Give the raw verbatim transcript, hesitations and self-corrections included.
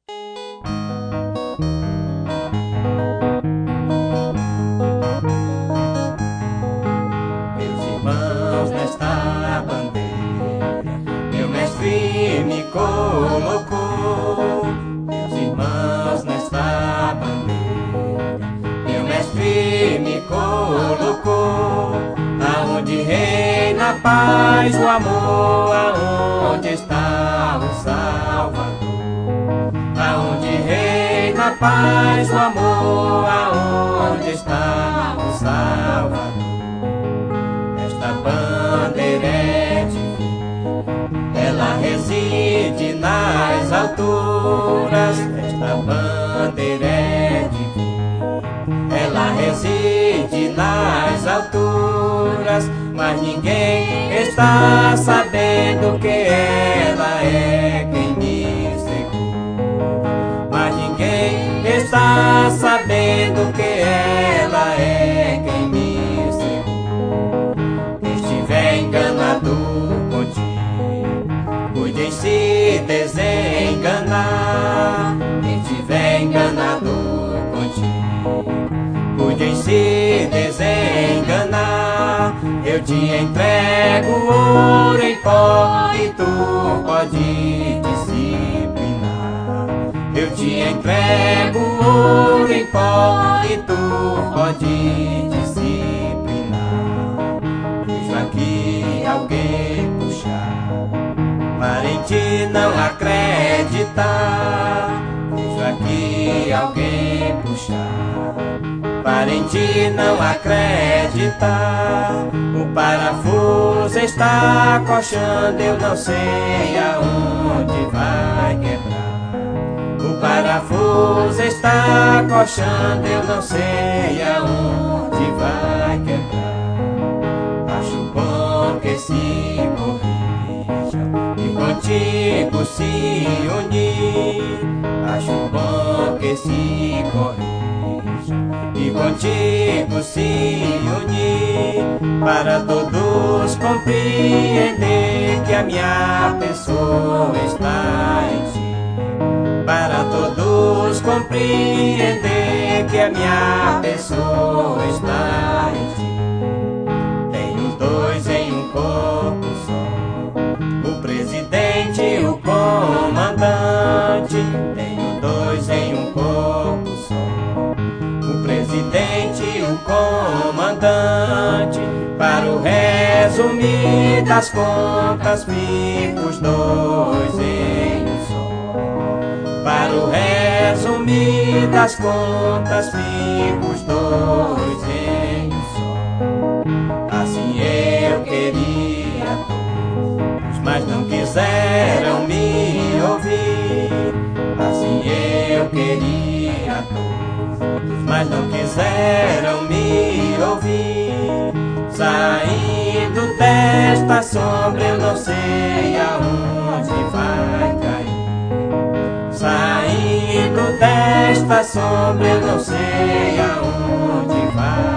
Meus irmãos, nesta bandeira meu mestre me colocou. Meus irmãos, nesta bandeira meu mestre me colocou. Aonde reina a paz, o amor, aonde está o Salvador. Aonde reina a paz, o amor, aonde está o Salvador. Esta bandeira é divina, ela reside nas alturas. Esta bandeira é divina, ela reside nas alturas. Mas ninguém está sabendo que ela é quem me segura. Mas ninguém está sabendo que ela é quem me segura. Quem estiver enganado contigo, cuide em se desenganar. Quem estiver enganado contigo, cuide em se desenganar. Eu te entrego ouro em pó e tu pode disciplinar. Eu te entrego ouro em pó e tu pode disciplinar. Vejo aqui alguém puxar para em ti não acreditar. Vejo aqui alguém puxar para em ti não acreditar. O parafuso está coxando, eu não sei aonde vai quebrar. O parafuso está coxando, eu não sei aonde vai quebrar. Acho bom que se corrijam e contigo se unir. Acho bom que se corrijam e contigo se unir, para todos compreender que a minha pessoa está em ti. Para todos compreender que a minha pessoa está em ti. Tenho dois em um corpo só, o presidente e o comandante. Tenho dois em um corpo só, o presidente e o comandante. Para o resumir das contas, fico os dois em um só. Para o resumir das contas, fico os dois em um só. Assim eu queria todos, mas não quiseram me ouvir. Assim eu queria todos, mas não quiseram me ouvir. Saindo desta sombra, eu não sei aonde vai cair. Saindo desta sombra, eu não sei aonde vai.